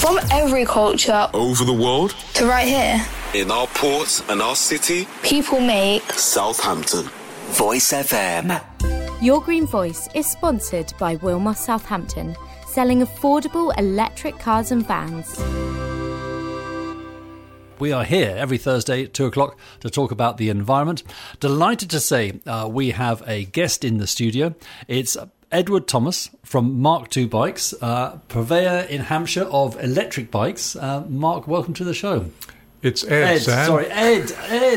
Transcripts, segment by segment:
From every culture over the world to right here in our ports and our city, people make Southampton. Voice FM. Your Green Voice is sponsored by Wilmot Southampton, selling affordable electric cars and vans. We are here every Thursday at 2 o'clock to talk about the environment. Delighted to say we have a guest in the studio. It's Edward Thomas from Mark II Bikes, purveyor in Hampshire of electric bikes. Mark, welcome to the show. It's Ed, Sam. Sorry, Ed.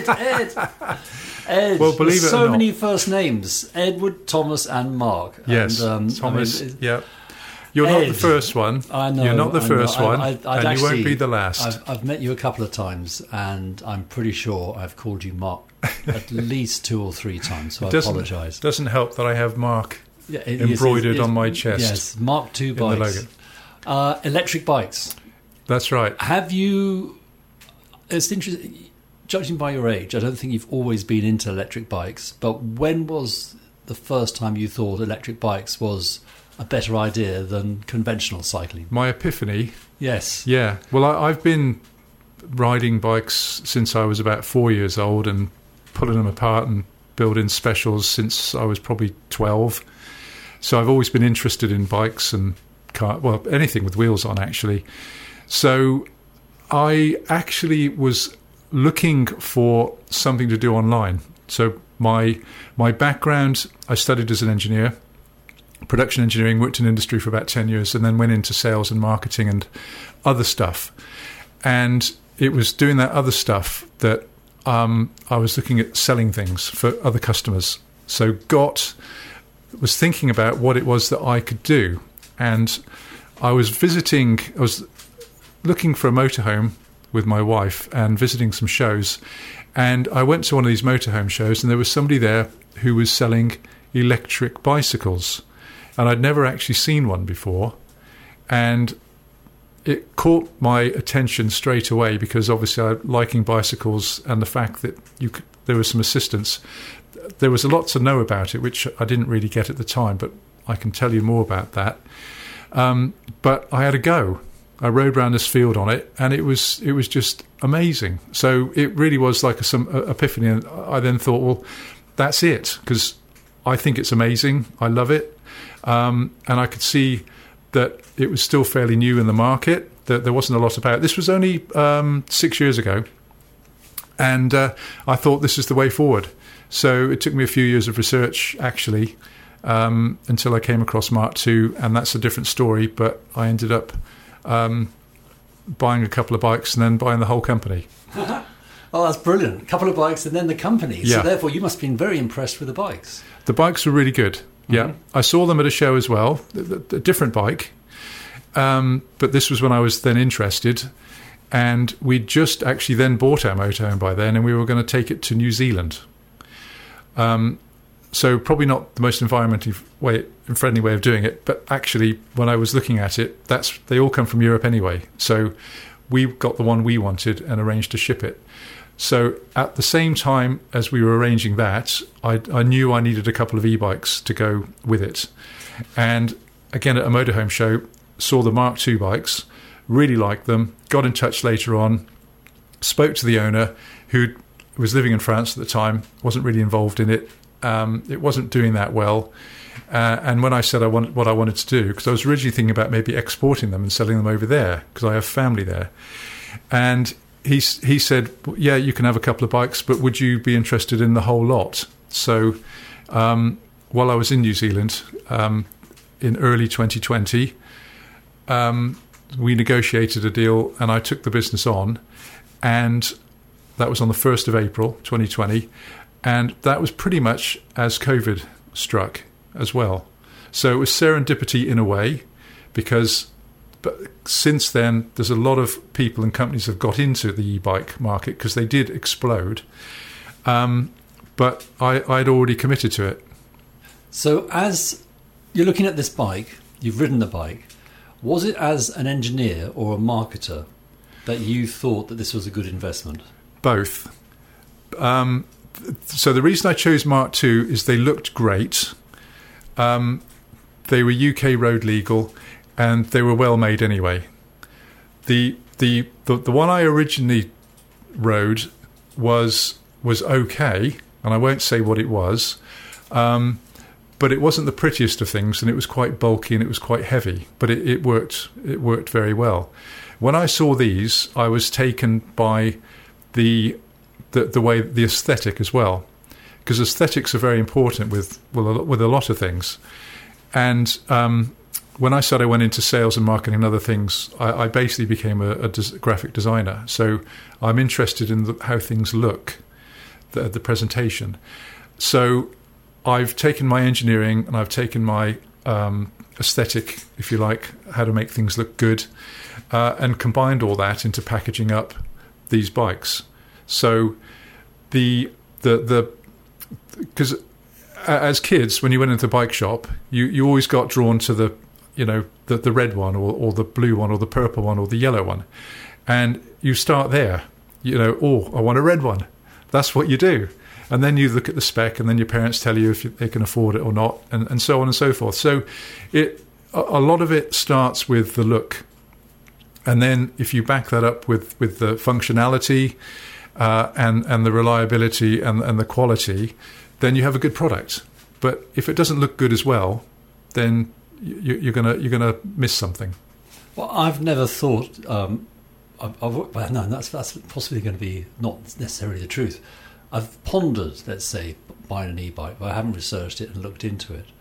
Ed. Well, believe it or so not. many first names: Edward, Thomas, and Mark. Yes, and, Thomas. I mean, Yeah, you're Ed. not the first one. I know. You're not the I first know. one, I'd and actually, you won't be the last. I've met you a couple of times, and I'm pretty sure I've called you Mark at least 2 or 3 times. So I apologise. Doesn't help that I have Mark It embroidered on my chest. Yes, Mark II in the bikes. logo. Electric bikes. That's right. Have you? It's interesting. Judging by your age, I don't think you've always been into electric bikes. But when was the first time you thought electric bikes was a better idea than conventional cycling? My epiphany. Yes. Yeah. Well, I've been riding bikes since I was about 4 years old and pulling them apart and building specials since I was probably 12. So I've always been interested in bikes and anything with wheels on, actually. So I actually was looking for something to do online. So my background, I studied as an engineer, production engineering, worked in industry for about 10 years, and then went into sales and marketing and other stuff. And it was doing that other stuff that I was looking at selling things for other customers. So was thinking about what it was that I could do. And I was looking for a motorhome with my wife and visiting some shows. And I went to one of these motorhome shows, and there was somebody there who was selling electric bicycles. And I'd never actually seen one before. And it caught my attention straight away because obviously I'm liking bicycles and the fact that there was some assistance. There was a lot to know about it, which I didn't really get at the time, but I can tell you more about that. But I had a go. I rode around this field on it, and it was just amazing. So it really was like some epiphany. And I then thought, well, that's it, because I think it's amazing. I love it. And I could see that it was still fairly new in the market, that there wasn't a lot about it. This was only 6 years ago, and I thought this is the way forward. So it took me a few years of research, actually, until I came across Mark II, and that's a different story, but I ended up buying a couple of bikes and then buying the whole company. Oh, that's brilliant. A couple of bikes and then the company. Yeah. So therefore you must have been very impressed with the bikes. The bikes were really good. Yeah. I saw them at a show as well, a different bike. But this was when I was then interested. And we'd just actually then bought our motorhome by then, and we were going to take it to New Zealand. So probably not the most environmentally friendly way of doing it, but actually when I was looking at it, they all come from Europe anyway. So we got the one we wanted and arranged to ship it. So at the same time as we were arranging that, I knew I needed a couple of e-bikes to go with it. And again, at a motorhome show, saw the Mark II bikes, really liked them, got in touch later on, spoke to the owner, who was living in France at the time, wasn't really involved in it. It wasn't doing that well. And when I said what I wanted to do, because I was originally thinking about maybe exporting them and selling them over there, because I have family there. And he said, yeah, you can have a couple of bikes, but would you be interested in the whole lot? So while I was in New Zealand in early 2020, we negotiated a deal and I took the business on. And that was on the 1st of April, 2020. And that was pretty much as COVID struck as well. So it was serendipity in a way, because since then, there's a lot of people and companies have got into the e-bike market because they did explode. But I'd already committed to it. So as you're looking at this bike, you've ridden the bike, was it as an engineer or a marketer that you thought that this was a good investment? Both. So the reason I chose Mark II is they looked great. They were UK road legal, and they were well made anyway. the one I originally rode was okay, and I won't say what it was, but it wasn't the prettiest of things, and it was quite bulky and it was quite heavy, but it worked very well. When I saw these, I was taken by the way, the aesthetic as well, because aesthetics are very important with a lot of things. And when I went into sales and marketing and other things, I basically became a graphic designer. So I'm interested in how things look, the presentation. So I've taken my engineering and I've taken my aesthetic, if you like, how to make things look good, and combined all that into packaging up these bikes. So because as kids, when you went into the bike shop, you always got drawn to the red one or the blue one or the purple one or the yellow one, and you start there. I want a red one. That's what you do. And then you look at the spec, and then your parents tell you if they can afford it or not, and so on and so forth. So a lot of it starts with the look. And then if you back that up with the functionality and the reliability and the quality, then you have a good product. But if it doesn't look good as well, then you're gonna miss something. Well, I've never thought. That's possibly going to be not necessarily the truth. I've pondered, let's say, buying an e-bike, but I haven't researched it and looked into it.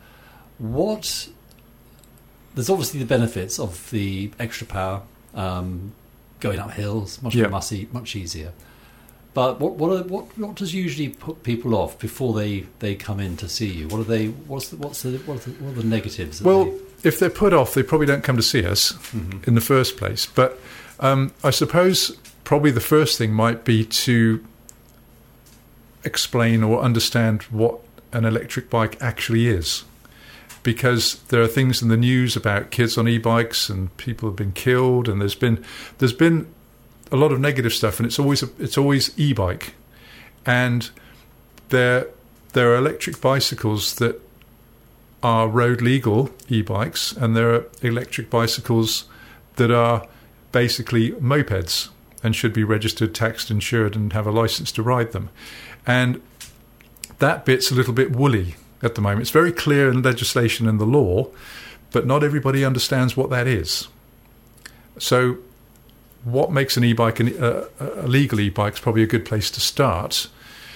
There's obviously the benefits of the extra power, going up hills, much more much easier. But what does usually put people off before they come in to see you? What are the negatives? If they're put off, they probably don't come to see us in the first place. But I suppose probably the first thing might be to explain or understand what an electric bike actually is, because there are things in the news about kids on e-bikes and people have been killed, and there's been a lot of negative stuff, and it's always e-bike, and there are electric bicycles that are road legal e-bikes, and there are electric bicycles that are basically mopeds and should be registered, taxed, insured, and have a license to ride them. And that bit's a little bit woolly at the moment. It's very clear in legislation and the law, but not everybody understands what that is. So what makes an e-bike a legal e-bike is probably a good place to start.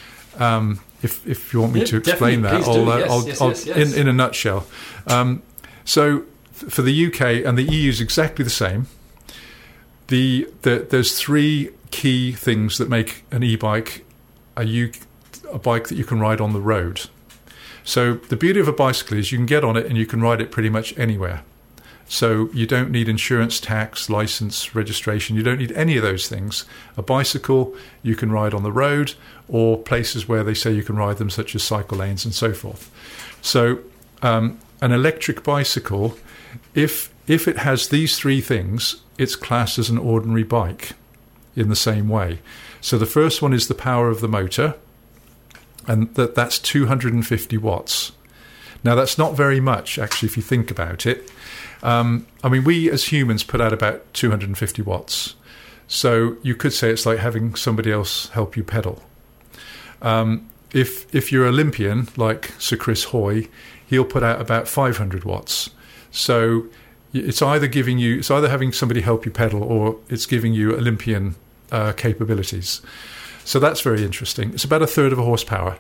If you want me to explain that, I'll in a nutshell. So for the UK and the EU is exactly the same. There's three key things that make an e-bike a bike that you can ride on the road. So the beauty of a bicycle is you can get on it and you can ride it pretty much anywhere. So you don't need insurance, tax, license, registration. You don't need any of those things. A bicycle you can ride on the road or places where they say you can ride them, such as cycle lanes and so forth. So an electric bicycle, if it has these three things, it's classed as an ordinary bike in the same way. So the first one is the power of the motor, and that's 250 watts. Now, that's not very much, actually, if you think about it. We as humans put out about 250 watts. So you could say it's like having somebody else help you pedal. If you're Olympian, like Sir Chris Hoy, he'll put out about 500 watts. So it's either having somebody help you pedal, or it's giving you Olympian capabilities. So that's very interesting. It's about a third of a horsepower.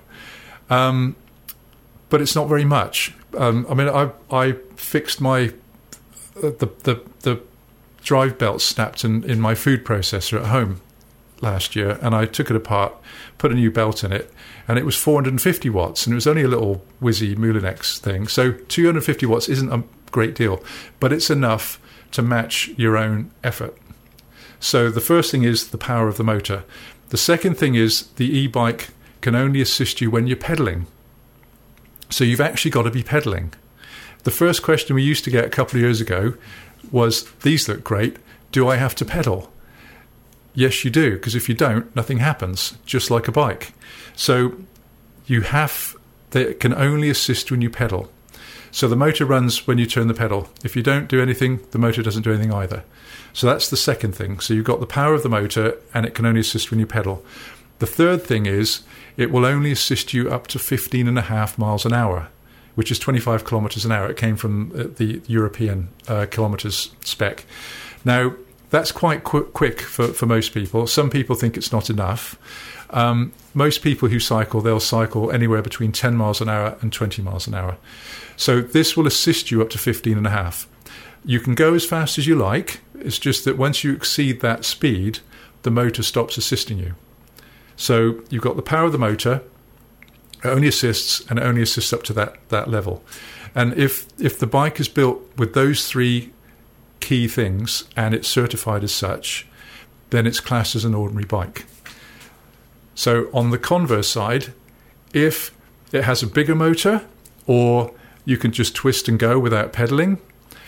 But it's not very much. I fixed my the drive belt snapped in my food processor at home last year, and I took it apart, put a new belt in it, and it was 450 watts, and it was only a little whizzy Moulinex thing. So 250 watts isn't a great deal, but it's enough to match your own effort. So the first thing is the power of the motor. The second thing is the e-bike can only assist you when you're pedaling. So you've actually got to be pedaling. The first question we used to get a couple of years ago was, these look great, do I have to pedal? Yes, you do, because if you don't, nothing happens, just like a bike. So they can only assist when you pedal. So the motor runs when you turn the pedal. If you don't do anything, the motor doesn't do anything either. So that's the second thing. So you've got the power of the motor, and it can only assist when you pedal. The third thing is it will only assist you up to 15.5 miles an hour, which is 25 kilometres an hour. It came from the European kilometres spec. Now, that's quite quick for most people. Some people think it's not enough. Most people who cycle, they'll cycle anywhere between 10 miles an hour and 20 miles an hour. So this will assist you up to 15.5. You can go as fast as you like. It's just that once you exceed that speed, the motor stops assisting you. So you've got the power of the motor. It only assists, and it only assists up to that level. And if the bike is built with those three key things and it's certified as such, then it's classed as an ordinary bike. So on the converse side, if it has a bigger motor, or you can just twist and go without pedaling,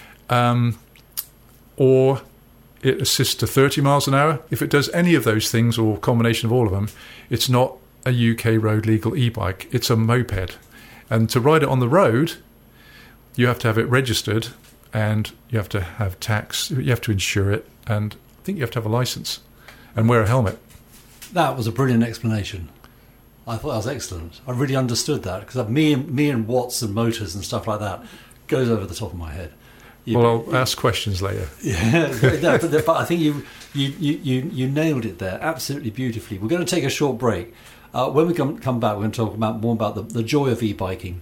or it assists to 30 miles an hour, if it does any of those things or a combination of all of them, it's not a UK road legal e-bike, it's a moped. And to ride it on the road, you have to have it registered, and you have to have tax, you have to insure it, and I think you have to have a license and wear a helmet. That was a brilliant explanation. I thought that was excellent. I really understood that, because me and watts and motors and stuff like that goes over the top of my head. Well, I'll ask questions later. Yeah, but I think you nailed it there absolutely beautifully. We're going to take a short break. When we come back, we're going to talk more about the joy of e-biking.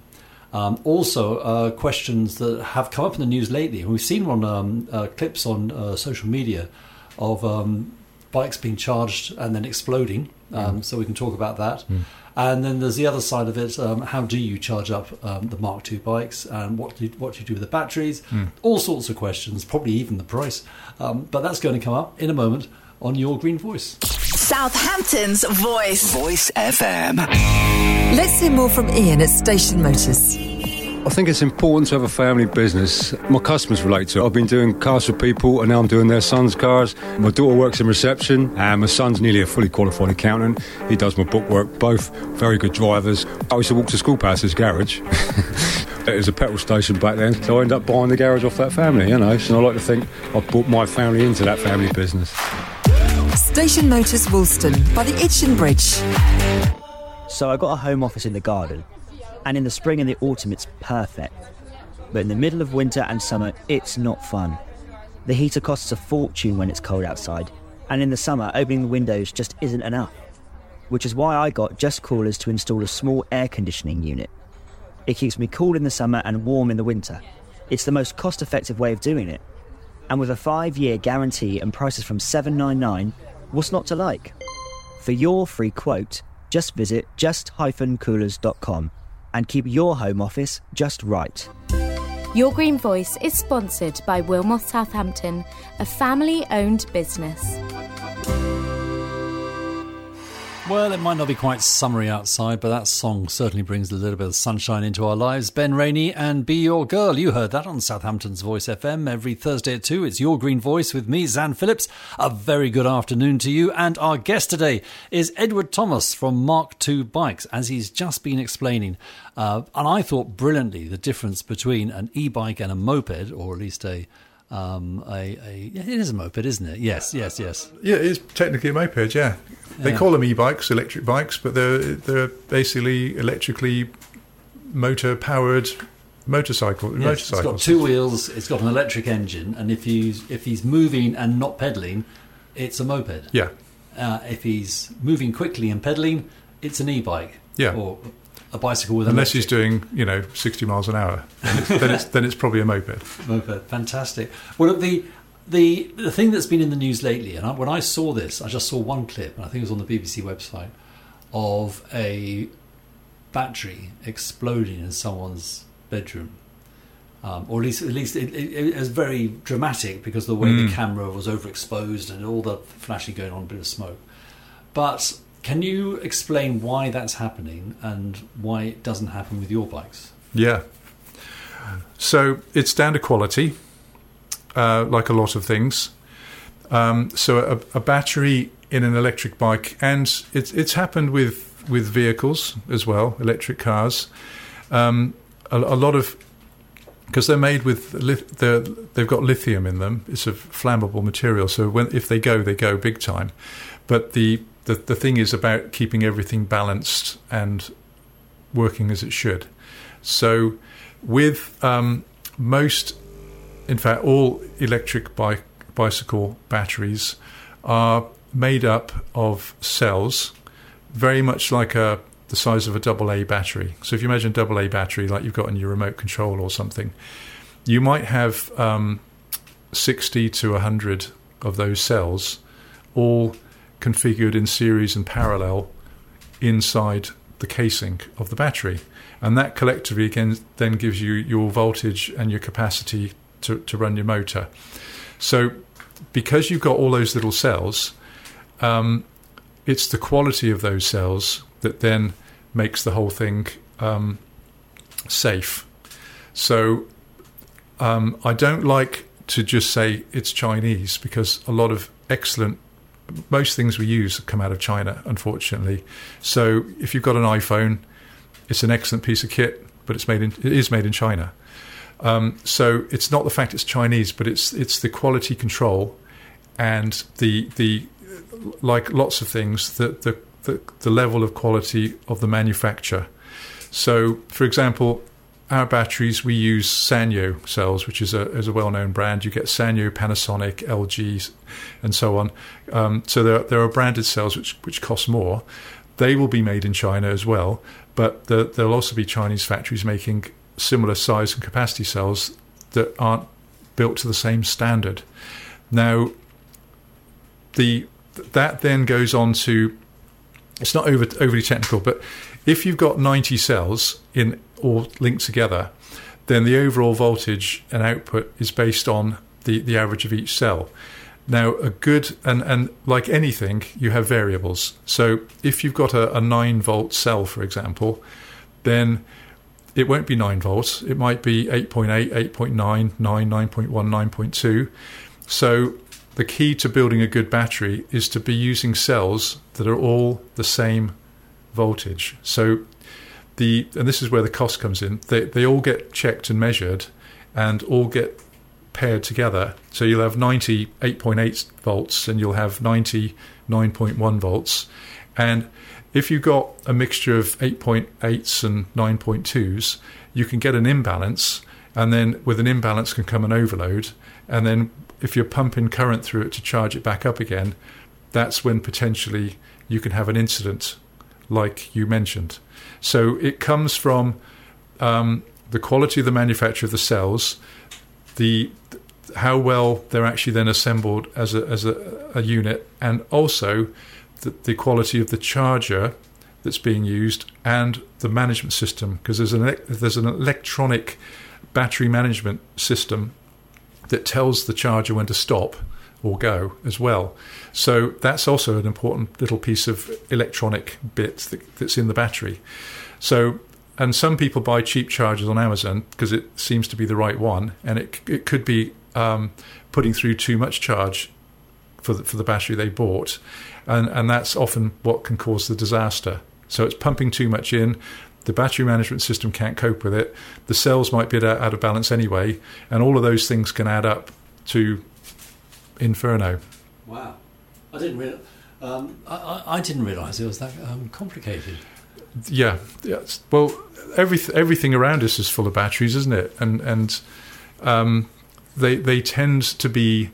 Also, questions that have come up in the news lately. We've seen on clips on social media of bikes being charged and then exploding. So we can talk about that. And then there's the other side of it. How do you charge up the Mark II bikes, and what do you do with the batteries? All sorts of questions, probably even the price. But that's going to come up in a moment on Your Green Voice. Southampton's Voice. Voice FM. Let's hear more from Ian at Station Motors. I think it's important to have a family business. My customers relate to it. I've been doing cars for people, and now I'm doing their sons' cars. My daughter works in reception, and my son's nearly a fully qualified accountant. He does my bookwork, both very good drivers. I used to walk to school past his garage. It was a petrol station back then, so I ended up buying the garage off that family, you know. So I like to think I've brought my family into that family business. Station Motors Woolston by the Itchen Bridge. So I got a home office in the garden, and in the spring and the autumn it's perfect. But in the middle of winter and summer, it's not fun. The heater costs a fortune when it's cold outside, and in the summer, opening the windows just isn't enough. Which is why I got Just Coolers to install a small air conditioning unit. It keeps me cool in the summer and warm in the winter. It's the most cost-effective way of doing it. And with a 5-year guarantee and prices from $799, what's not to like? For your free quote, just visit just-coolers.com and keep your home office just right. Your Green Voice is sponsored by Wilmot Southampton, a family-owned business. Well, it might not be quite summery outside, but that song certainly brings a little bit of sunshine into our lives. Ben Rainey and Be Your Girl. You heard that on Southampton's Voice FM every Thursday at 2. It's Your Green Voice with me, Zan Phillips. A very good afternoon to you. And our guest today is Edward Thomas from Mark II Bikes, as he's just been explaining. And I thought brilliantly the difference between an e-bike and a moped, or at least it is a moped, isn't it? Yes. Yeah, it is technically a moped, yeah. They call them e-bikes, electric bikes, but they're basically electrically motor-powered motorcycles. Yes, it's got 2 wheels, it's got an electric engine, and if he's moving and not pedalling, it's a moped. Yeah. If he's moving quickly and pedalling, it's an e-bike. Yeah. Or a bicycle with unless he's doing 60 miles an hour, then it's probably a moped. Moped, fantastic. Well, the thing that's been in the news lately, and when I saw this, I just saw one clip, and I think it was on the BBC website, of a battery exploding in someone's bedroom. Or at least it was very dramatic because of the way the camera was overexposed and all the flashing going on, a bit of smoke. But can you explain why that's happening and why it doesn't happen with your bikes? Yeah. So it's down to quality, like a lot of things. So a battery in an electric bike, and it's happened with vehicles as well, electric cars. A lot of because they're made with they've got lithium in them. It's a flammable material, so if they go big time. But the thing is about keeping everything balanced and working as it should. So with most, in fact, all electric bicycle batteries are made up of cells, very much like the size of a AA battery. So if you imagine a AA battery like you've got in your remote control or something, you might have 60 to 100 of those cells all configured in series and parallel inside the casing of the battery. And that collectively again then gives you your voltage and your capacity to run your motor. So because you've got all those little cells, it's the quality of those cells that then makes the whole thing safe. So I don't like to just say it's Chinese, because a lot of most things we use come out of China, unfortunately. So if you've got an iPhone, it's an excellent piece of kit, but it is made in China. So it's not the fact it's Chinese, but it's the quality control and the like lots of things, the level of quality of the manufacture. So, for example, our batteries, we use Sanyo cells, which is a well-known brand. You get Sanyo, Panasonic, LG, and so on. So there are branded cells which cost more. They will be made in China as well, but there'll also be Chinese factories making similar size and capacity cells that aren't built to the same standard. Now, that then goes on to, it's not overly technical, but if you've got 90 cells in all linked together, then the overall voltage and output is based on the average of each cell. Now, a good, and like anything, you have variables. So if you've got a 9-volt cell, for example, then it won't be 9 volts. It might be 8.8, 8.9, 9, 9.1, 9.2. So the key to building a good battery is to be using cells that are all the same voltage. So and this is where the cost comes in. They all get checked and measured and all get paired together. So you'll have 90 8.8 volts and you'll have 90 9.1 volts. And if you've got a mixture of 8.8s and 9.2s, you can get an imbalance, and then with an imbalance can come an overload, and then if you're pumping current through it to charge it back up again, that's when potentially you can have an incident like you mentioned. So it comes from the quality of the manufacture of the cells, how well they're actually then assembled as a unit, and also the quality of the charger that's being used and the management system, because there's an electronic battery management system that tells the charger when to stop or go as well. So that's also an important little piece of electronic bit that's in the battery. So, and some people buy cheap chargers on Amazon because it seems to be the right one, and it could be putting through too much charge for the battery they bought, and that's often what can cause the disaster. So it's pumping too much in. The battery management system can't cope with it. The cells might be out of balance anyway, and all of those things can add up to inferno. Wow, I didn't realize. I didn't realise it was that complicated. Yeah. Well, everything around us is full of batteries, isn't it? And they tend to be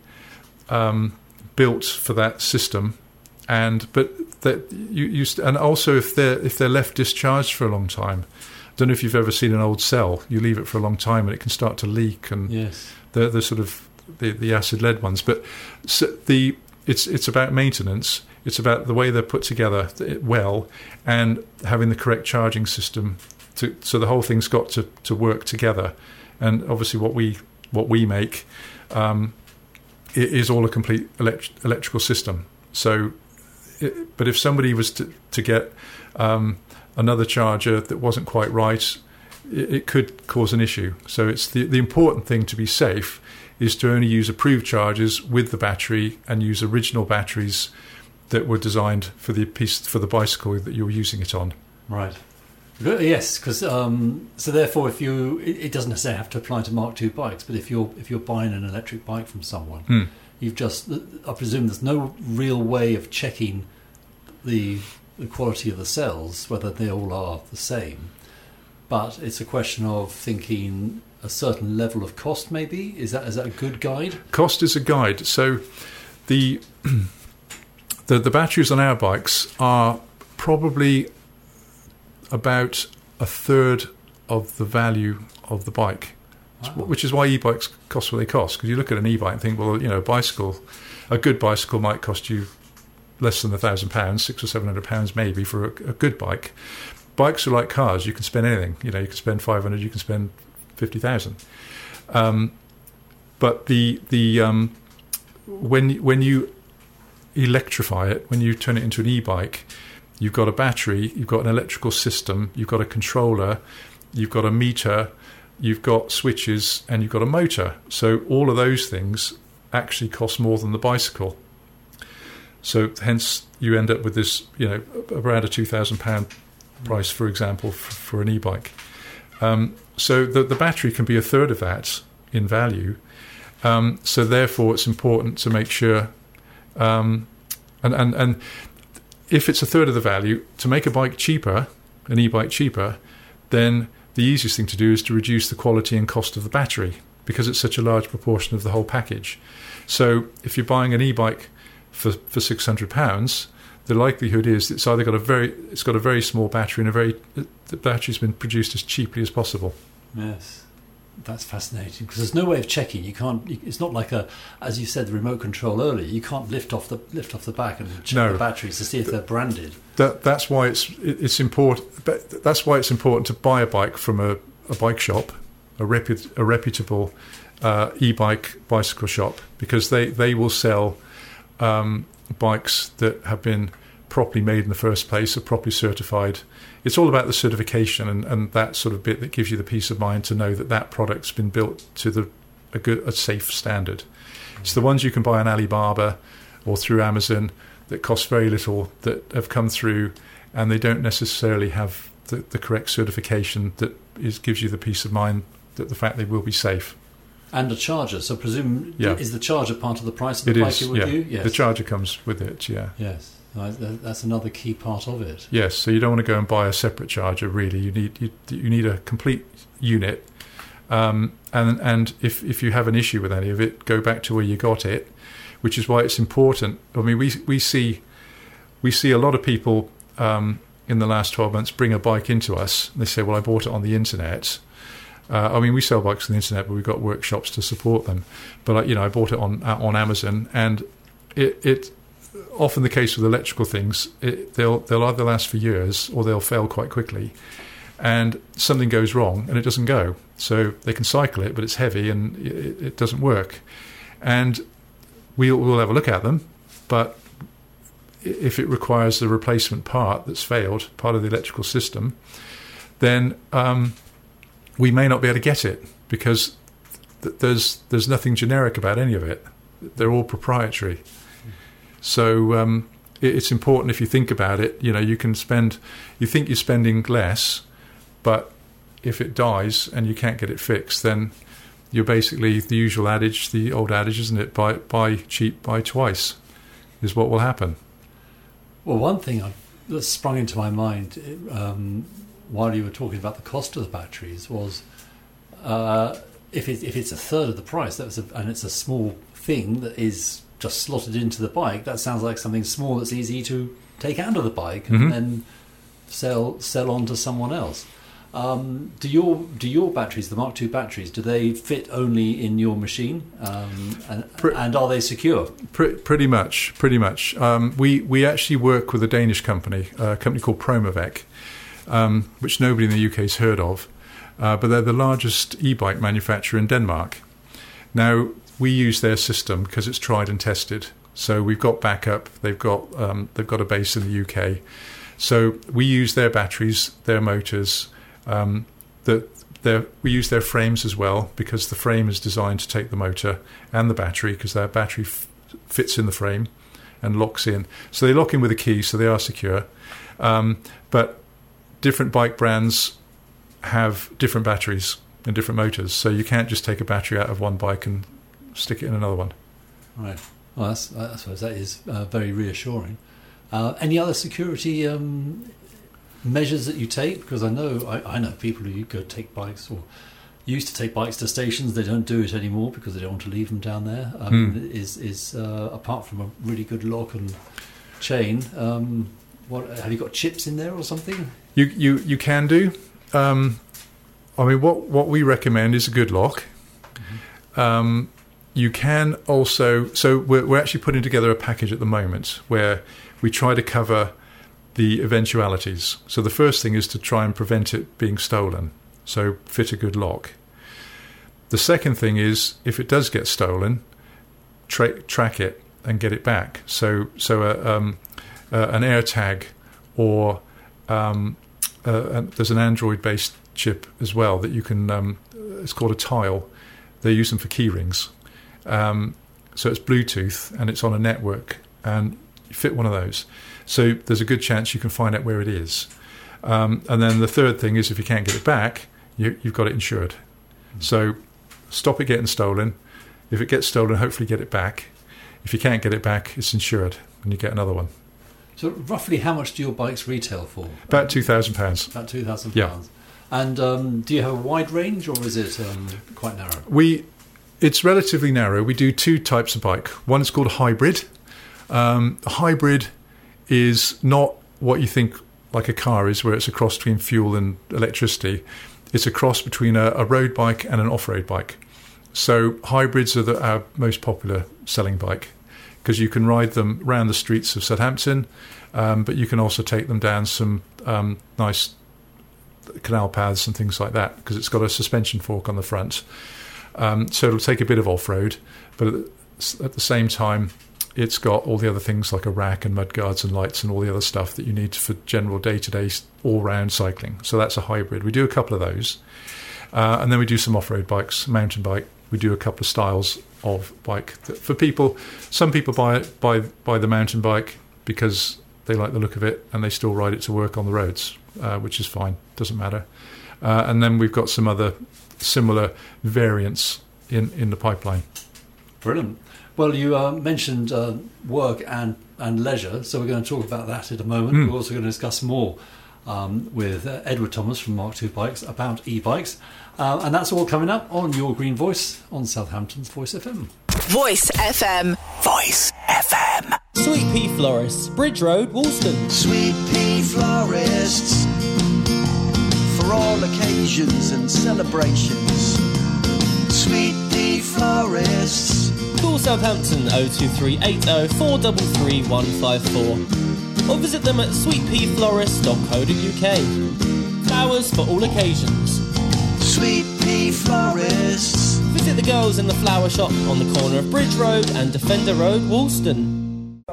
built for that system, but that you and also if they're left discharged for a long time. I don't know if you've ever seen an old cell. You leave it for a long time and it can start to leak, and yes, they're sort of the acid lead ones. But it's about maintenance. It's about the way they're put together well, and having the correct charging system so the whole thing's got to work together. And obviously what we make it is all a complete electrical system. So but if somebody was to get another charger that wasn't quite right, it could cause an issue. So it's the important thing to be safe is to only use approved chargers with the battery, and use original batteries that were designed for the bicycle that you're using it on. Right. Yes, because so therefore, if you, it doesn't necessarily have to apply to Mark II bikes, but if you're buying an electric bike from someone, you've just, I presume there's no real way of checking the quality of the cells, whether they all are the same. But it's a question of thinking a certain level of cost. Maybe is that a good guide? Cost is a guide. So the batteries on our bikes are probably about a third of the value of the bike, which is why e-bikes cost what they cost. Because you look at an e-bike and think, well, a good bicycle might cost you less than £1,000, £600 or £700 maybe for a good bike. Bikes are like cars; you can spend anything. You can spend 500, you can spend 50,000. But when you electrify it, when you turn it into an e-bike, you've got a battery, you've got an electrical system, you've got a controller, you've got a meter, you've got switches, and you've got a motor. So all of those things actually cost more than the bicycle. So hence you end up with this, around a £2,000 price, for example, for an e-bike. So the battery can be a third of that in value. So therefore, it's important to make sure, and if it's a third of the value, to make a bike cheaper, an e-bike cheaper, then the easiest thing to do is to reduce the quality and cost of the battery, because it's such a large proportion of the whole package. So if you're buying an e-bike for £600, the likelihood is it's either got a very small battery and the battery's been produced as cheaply as possible. Yes, that's fascinating, because there's no way of checking. You can't. It's not like as you said, the remote control earlier. You can't lift off the back and check the batteries to see if they're branded. That's why it's important. That's why it's important to buy a bike from a bike shop, a reputable bicycle shop, because they will sell bikes that have been properly made in the first place, are properly certified. It's all about the certification and that sort of bit that gives you the peace of mind to know that product's been built to a safe standard. It's the ones you can buy on Alibaba or through Amazon that cost very little, that have come through, and they don't necessarily have the correct certification that gives you the peace of mind that the fact they will be safe. And a charger. So presume, is the charger part of the price of the bike with you? Yes. The charger comes with it, yeah. Yes, that's another key part of it. Yes, so you don't want to go and buy a separate charger, really. You need a complete unit. And if you have an issue with any of it, go back to where you got it, which is why it's important. I mean, we see a lot of people in the last 12 months bring a bike into us, and they say, well, I bought it on the internet. We sell bikes on the internet, but we've got workshops to support them. But I bought it on Amazon, and it often the case with electrical things. They'll either last for years or they'll fail quite quickly, and something goes wrong and it doesn't go. So they can cycle it, but it's heavy and it doesn't work. And we'll have a look at them, but if it requires the replacement part that's failed, part of the electrical system, then we may not be able to get it, because there's nothing generic about any of it. They're all proprietary. So it's important, if you think about it, you think you're spending less, but if it dies and you can't get it fixed, then you're basically the usual adage, the old adage, isn't it? Buy cheap, buy twice, is what will happen. Well, one thing that sprung into my mind while you were talking about the cost of the batteries was if it's a third of the price, and it's a small thing that is just slotted into the bike, that sounds like something small that's easy to take out of the bike and then sell on to someone else. Do your batteries, the Mark II batteries, do they fit only in your machine, and are they secure? Pretty much. We actually work with a Danish company, a company called Promavec, which nobody in the UK has heard of, but they're the largest e-bike manufacturer in Denmark. Now, we use their system because it's tried and tested. So we've got backup. They've got a base in the UK. So we use their batteries, their motors. We use their frames as well, because the frame is designed to take the motor and the battery, because their battery fits in the frame and locks in. So they lock in with a key, so they are secure. But different bike brands have different batteries and different motors, so you can't just take a battery out of one bike and stick it in another one. Right. Well, I suppose that is very reassuring. Any other security measures that you take? Because I know people who go take bikes or used to take bikes to stations. They don't do it anymore because they don't want to leave them down there. Is apart from a really good lock and chain, what have you got, chips in there or something? You can do. What we recommend is a good lock. Mm-hmm. You can also, so we're actually putting together a package at the moment where we try to cover the eventualities. So the first thing is to try and prevent it being stolen. So fit a good lock. The second thing is, if it does get stolen, track it and get it back. So an AirTag or there's an Android-based chip as well that you can. It's called a Tile. They use them for key rings. So it's Bluetooth and it's on a network, and you fit one of those. So there's a good chance you can find out where it is. And then the third thing is, if you can't get it back, you've got it insured. So stop it getting stolen. If it gets stolen, hopefully get it back. If you can't get it back, it's insured and you get another one. So roughly how much do your bikes retail for? About £2,000. About £2,000. Yeah. And do you have a wide range, or is it quite narrow? It's relatively narrow. We do two types of bike. One is called a hybrid. A hybrid is not what you think like a car is, where it's a cross between fuel and electricity. It's a cross between a road bike and an off-road bike. So hybrids are our most popular selling bike, because you can ride them around the streets of Southampton, but you can also take them down some nice canal paths and things like that, because it's got a suspension fork on the front. So it'll take a bit of off-road, but at the same time, it's got all the other things like a rack and mudguards and lights and all the other stuff that you need for general day-to-day all-round cycling. So that's a hybrid. We do a couple of those. And then we do some off-road bikes, mountain bike. We do a couple of styles of bike. For people, some people buy the mountain bike because they like the look of it and they still ride it to work on the roads, which is fine, doesn't matter. And then we've got some other similar variants in the pipeline. Brilliant. Well, you mentioned work and leisure, so we're going to talk about that in a moment. We're also going to discuss more with Edward Thomas from Mark II Bikes about e-bikes. And that's all coming up on Your Green Voice on Southampton's Voice FM. Voice FM. Voice FM. Sweet Pea Florists, Bridge Road, Woolston. Sweet Pea Florists, for all occasions and celebrations. Sweet Pea Florists. Call Southampton 02380 433 154 or visit them at sweetpeaflorist.co.uk. Flowers for all occasions. Sweet Pea Florists. Visit the girls in the flower shop on the corner of Bridge Road and Defender Road, Woolston.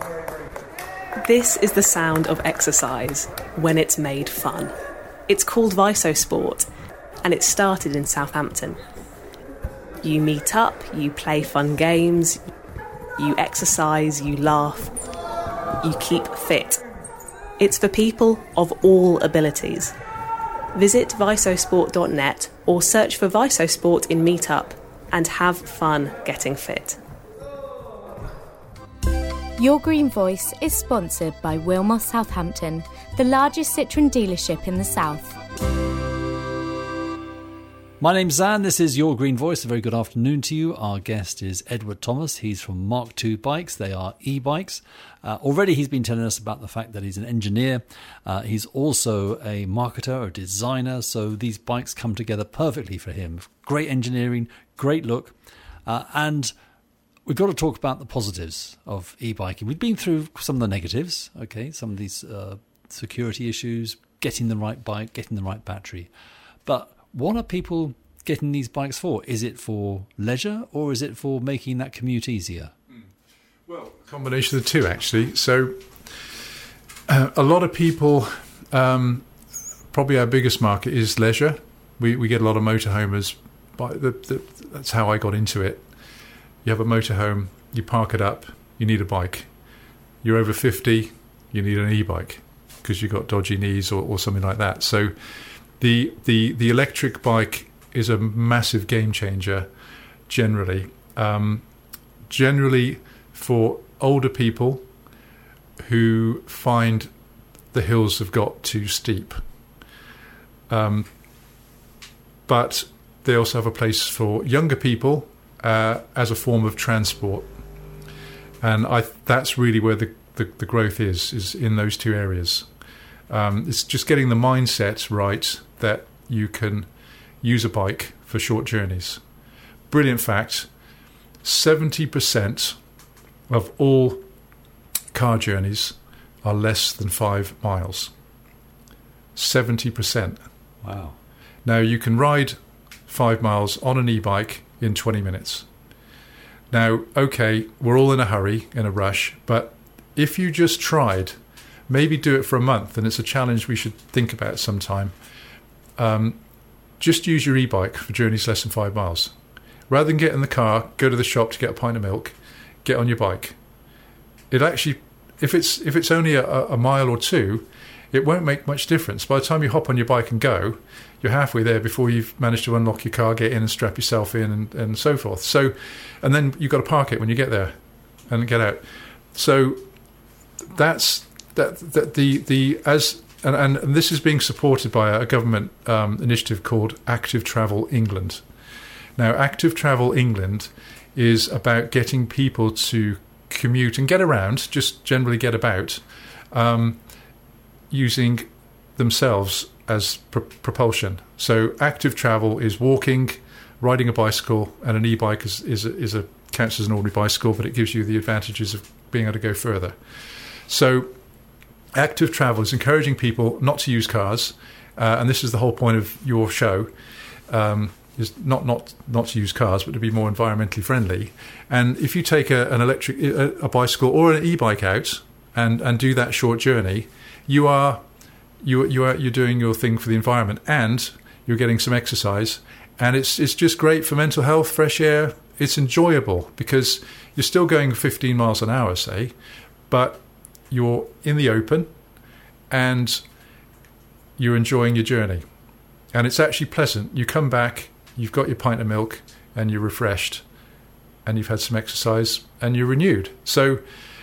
This is the sound of exercise when it's made fun. It's called Visosport, and it started in Southampton. You meet up, you play fun games, you exercise, you laugh, you keep fit. It's for people of all abilities. Visit visosport.net or search for Visosport in Meetup and have fun getting fit. Your Green Voice is sponsored by Wilmot Southampton, the largest Citroën dealership in the south. My name's Zan, this is Your Green Voice. A very good afternoon to you. Our guest is Edward Thomas. He's from Mark II Bikes. They are e-bikes. Already he's been telling us about the fact that he's an engineer. He's also a marketer, a designer, so these bikes come together perfectly for him. Great engineering, great look, and we've got to talk about the positives of e-biking. We've been through some of the negatives, okay, some of these security issues, getting the right bike, getting the right battery. But what are people getting these bikes for? Is it for leisure or is it for making that commute easier? Well, a combination of the two, actually. So a lot of people, probably our biggest market is leisure. We get a lot of motorhomers. That's how I got into it. You have a motorhome, you park it up, you need a bike. You're over 50, you need an e-bike. because you've got dodgy knees or something like that. So the electric bike is a massive game changer generally. Generally for older people who find the hills have got too steep. But they also have a place for younger people as a form of transport. And that's really where the growth is in those two areas. It's just getting the mindset right that you can use a bike for short journeys. Brilliant fact, 70% of all car journeys are less than 5 miles. 70%. Wow. Now, you can ride 5 miles on an e-bike in 20 minutes. Now, okay, we're all in a hurry, in a rush, but if you just tried, maybe do it for a month, and it's a challenge we should think about sometime. Just use your e-bike for journeys less than 5 miles. Rather than get in the car, go to the shop to get a pint of milk, get on your bike. It actually, if it's only a mile or two, it won't make much difference. By the time you hop on your bike and go, you're halfway there before you've managed to unlock your car, get in and strap yourself in and so forth. So, and then you've got to park it when you get there and get out. So that's and this is being supported by a government initiative called Active Travel England. Now, Active Travel England is about getting people to commute and get around, just generally get about, using themselves as propulsion. So active travel is walking, riding a bicycle, and an e-bike counts as an ordinary bicycle, but it gives you the advantages of being able to go further. So active travel is encouraging people not to use cars, and this is the whole point of your show, is not to use cars, but to be more environmentally friendly. And if you take a bicycle or an e-bike out and do that short journey, you're doing your thing for the environment, and you're getting some exercise, and it's just great for mental health, fresh air. It's enjoyable because you're still going 15 miles an hour, say, but you're in the open and you're enjoying your journey, and it's actually pleasant. You come back, you've got your pint of milk, and you're refreshed, and you've had some exercise, and you're renewed. So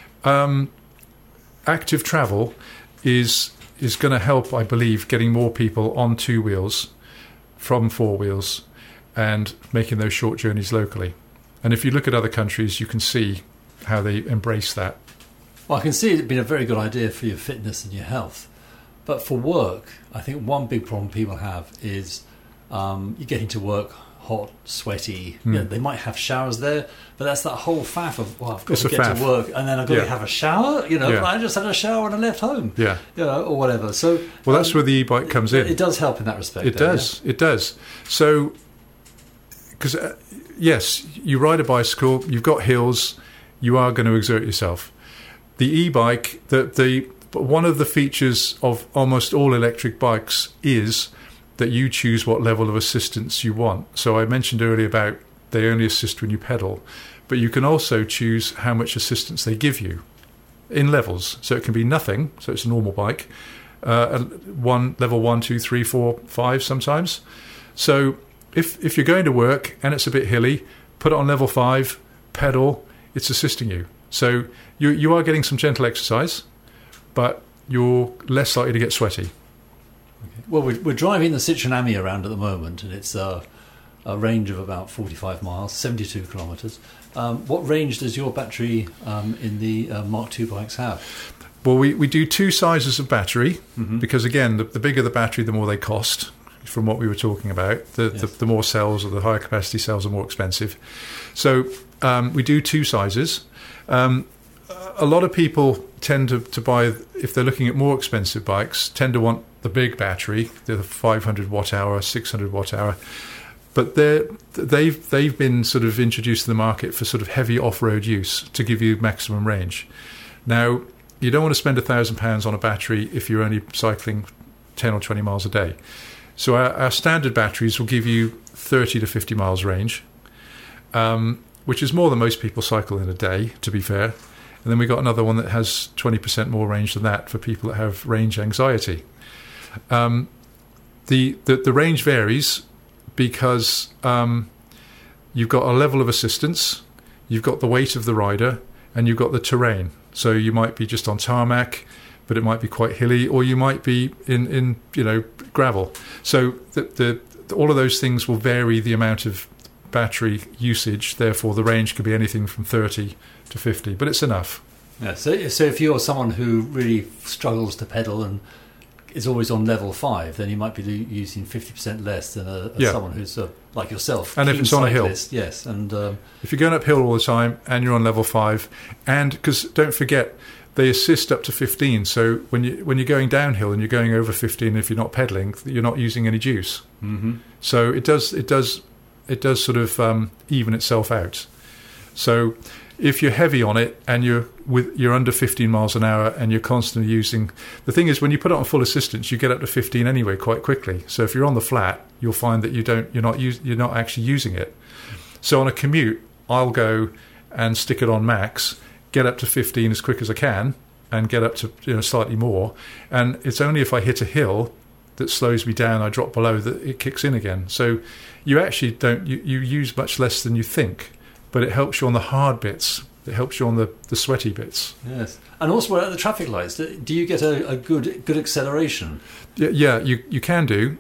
active travel is going to help, I believe, getting more people on 2 wheels from 4 wheels and making those short journeys locally. And if you look at other countries, you can see how they embrace that. Well, I can see it being a very good idea for your fitness and your health. But for work, I think one big problem people have is you're getting to work hot, sweaty. You know, they might have showers there, but that's that whole faff of, well, I've got to get to work and then I've got to have a shower. I just had a shower and I left home. Or whatever. So, well, that's where the e-bike comes in. It does help in that respect. It does. So, because yes, you ride a bicycle, you've got hills, you are going to exert yourself. The e-bike, one of the features of almost all electric bikes is that you choose what level of assistance you want. So I mentioned earlier about they only assist when you pedal, but you can also choose how much assistance they give you in levels. So it can be nothing, so it's a normal bike, level 1, 2, 3, 4, 5 sometimes. So if you're going to work and it's a bit hilly, put it on level 5, pedal, it's assisting you. So you are getting some gentle exercise, but you're less likely to get sweaty. Well, we're driving the Citroen Ami around at the moment, and it's a range of about 45 miles, 72 kilometres. What range does your battery in the Mark II bikes have? Well, we do 2 sizes of battery, because, again, the bigger the battery, the more they cost, from what we were talking about. The more cells or the higher capacity cells are more expensive. So we do 2 sizes. A lot of people tend to buy, if they're looking at more expensive bikes, tend to want the big battery, the 500 watt hour, 600 watt hour. But they've been sort of introduced to the market for sort of heavy off-road use to give you maximum range. Now, you don't want to spend £1,000 on a battery if you're only cycling 10 or 20 miles a day. So our standard batteries will give you 30 to 50 miles range, which is more than most people cycle in a day, to be fair. And then we got another one that has 20% more range than that for people that have range anxiety. The range varies because you've got a level of assistance, you've got the weight of the rider, and you've got the terrain. So you might be just on tarmac, but it might be quite hilly, or you might be in gravel. So all of those things will vary the amount of battery usage. Therefore, the range could be anything from 30 to 50, but it's enough. Yeah. So if you're someone who really struggles to pedal and is always on level 5, then you might be using 50% less than someone who's like yourself. And if it's on a hill, yes. And if you're going uphill all the time and you're on level 5, and because don't forget, they assist up to 15. So when you're going downhill and you're going over 15, if you're not pedaling, you're not using any juice. Mm-hmm. So it does sort of even itself out. So if you're heavy on it and you're under 15 miles an hour and you're constantly using, the thing is when you put it on full assistance, you get up to 15 anyway quite quickly. So if you're on the flat, you'll find that you're not actually using it. So on a commute, I'll go and stick it on max, get up to 15 as quick as I can, and get up to slightly more. And it's only if I hit a hill that slows me down, I drop below, that it kicks in again. So you actually you use much less than you think, but it helps you on the hard bits. It helps you on the sweaty bits. Yes, and also at the traffic lights, do you get a good acceleration? Yeah, you can do.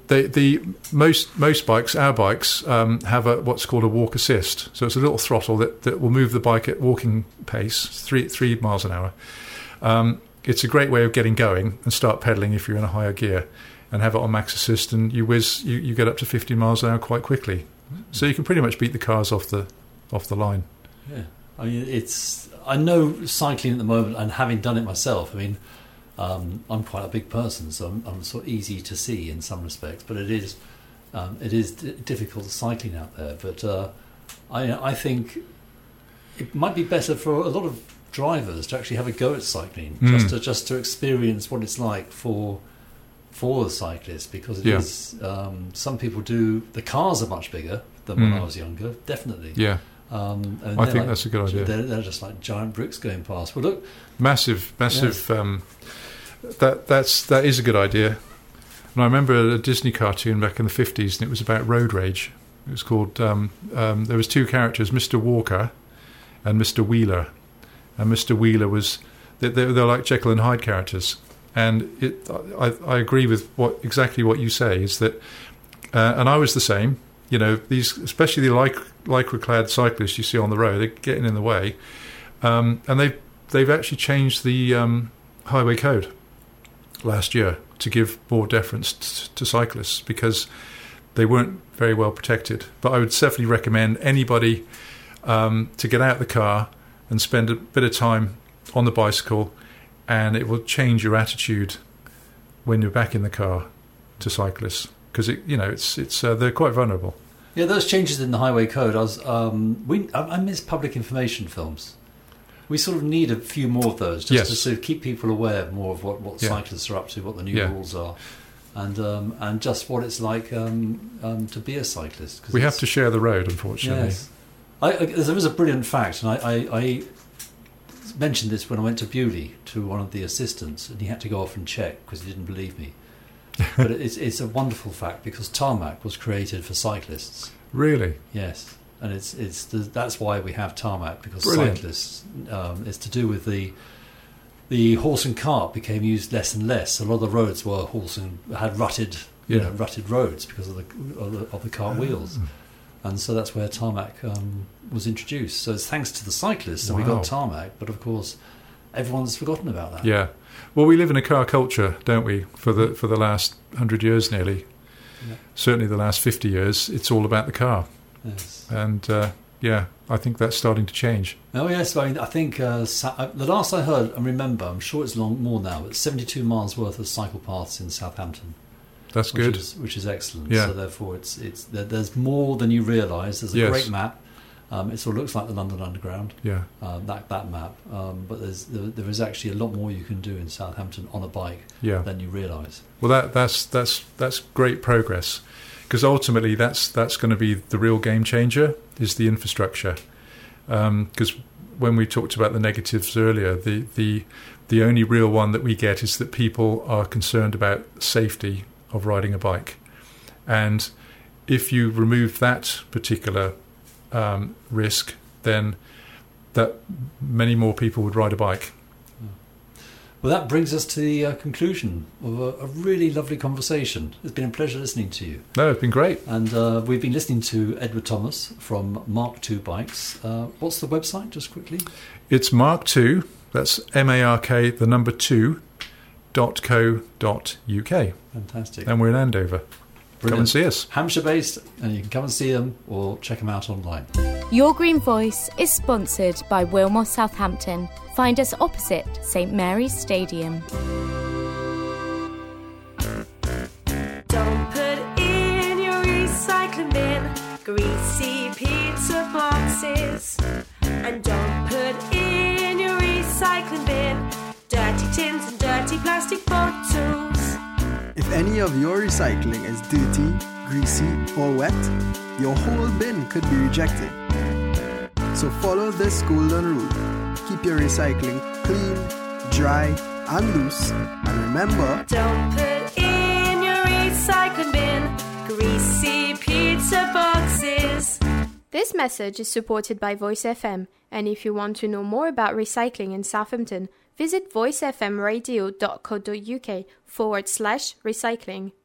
Most bikes, our bikes, have what's called a walk assist. So it's a little throttle that will move the bike at walking pace, 3 miles an hour. It's a great way of getting going and start pedaling if you're in a higher gear, and have it on max assist, and you get up to 15 miles an hour quite quickly. So you can pretty much beat the cars off the line. Yeah, I mean I know cycling at the moment, and having done it myself. I mean, I'm quite a big person, so I'm sort of easy to see in some respects. But it is difficult cycling out there. But I think it might be better for a lot of drivers to actually have a go at cycling, just to experience what it's like for the cyclist, because it is. Some people do. The cars are much bigger than when I was younger. Definitely. Yeah. And I think that's a good idea. They're just like giant bricks going past. Well, look, massive. Yes. That is a good idea. And I remember a Disney cartoon back in the 50s, and it was about road rage. It was called. There was 2 characters, Mr. Walker and Mr. Wheeler, and Mr. Wheeler was they're like Jekyll and Hyde characters. And I agree with exactly what you say, is that, and I was the same. These, especially the lycra-clad cyclists you see on the road, they're getting in the way, and they've actually changed the highway code last year to give more deference to cyclists, because they weren't very well protected. But I would definitely recommend anybody to get out the car and spend a bit of time on the bicycle, and it will change your attitude when you're back in the car to cyclists, because it's they're quite vulnerable. Yeah, those changes in the highway code. I miss public information films. We sort of need a few more of those, just to sort of keep people aware more of what cyclists are up to, what the new rules are, and just what it's like to be a cyclist. We have to share the road, unfortunately. Yes. There is a brilliant fact, and I mentioned this when I went to Bewley to one of the assistants, and he had to go off and check because he didn't believe me. But it's a wonderful fact, because tarmac was created for cyclists. Really? Yes, and that's why we have tarmac, because Brilliant. cyclists. It's to do with the horse and cart became used less and less. A lot of the roads were had rutted roads because of the cart wheels, and so that's where tarmac was introduced. So it's thanks to the cyclists that we got tarmac. But of course, everyone's forgotten about that. Yeah. Well, we live in a car culture, don't we? For the last 100 years, nearly. Yeah. Certainly, the last 50 years, it's all about the car. Yes. And I think that's starting to change. Oh yes, I mean, I think the last I heard and remember, I'm sure it's more now, but 72 miles worth of cycle paths in Southampton. That's good. Which is excellent. Yeah. So therefore, there's more than you realise. There's a great map. It sort of looks like the London Underground. Yeah. That map. But there is actually a lot more you can do in Southampton on a bike than you realise. Well, that's great progress, because ultimately that's going to be the real game changer, is the infrastructure. Because when we talked about the negatives earlier, the only real one that we get is that people are concerned about safety of riding a bike. And if you remove that particular risk, then that many more people would ride a bike. Well, that brings us to the conclusion of a really lovely conversation. It's been a pleasure listening to you. No, it's been great. And we've been listening to Edward Thomas from Mark II Bikes. What's the website, just quickly? It's Mark II, that's MARK, the number 2.co.uk. Fantastic. And we're in Andover. Brilliant. Come and see us. Hampshire-based, and you can come and see them or check them out online. Your Green Voice is sponsored by Wilmot Southampton. Find us opposite St Mary's Stadium. Don't put in your recycling bin greasy pizza boxes. And don't put in your recycling bin dirty tins and dirty plastic bottles. If any of your recycling is dirty, greasy or wet, your whole bin could be rejected. So follow this golden rule. Keep your recycling clean, dry and loose. And remember, don't put in your recycling bin greasy pizza boxes. This message is supported by Voice FM, and if you want to know more about recycling in Southampton, visit voicefmradio.co.uk/recycling.